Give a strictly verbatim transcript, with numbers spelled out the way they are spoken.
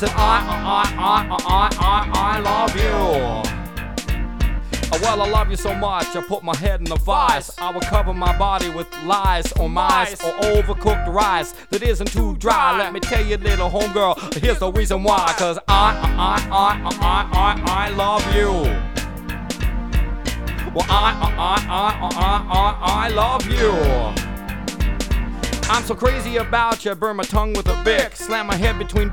said, I, I, I, I, I, I love you. Oh, well, I love you so much, I put my head in the vice. I will cover my body with lies or mice or overcooked rice that isn't too dry. Let me tell you, little homegirl, here's the reason why. Cause I, I, I, I, I, I love you. Well, I, I, I, I, I, I love you. I'm so crazy about you, burn my tongue with a Bic, slam my head between